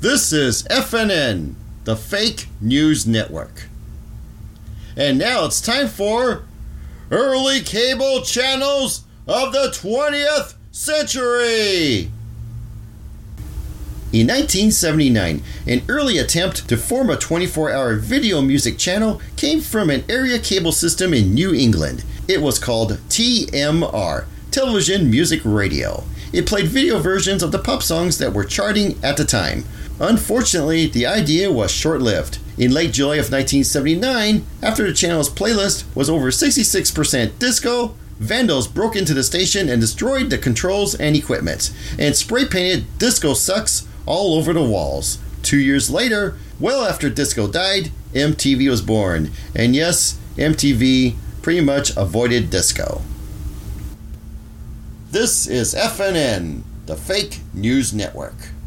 This is FNN, the Fake News Network. And now it's time for Early Cable Channels of the 20th Century. In 1979, an early attempt to form a 24-hour video music channel came from an area cable system in New England. It was called TMR, Television Music Radio. It played video versions of the pop songs that were charting at the time. Unfortunately, the idea was short-lived. In late July of 1979, after the channel's playlist was over 66% disco, vandals broke into the station and destroyed the controls and equipment, and spray-painted "Disco Sucks" all over the walls. 2 years later, well after disco died, MTV was born. And yes, MTV pretty much avoided disco. This is FNN, the Fake News Network.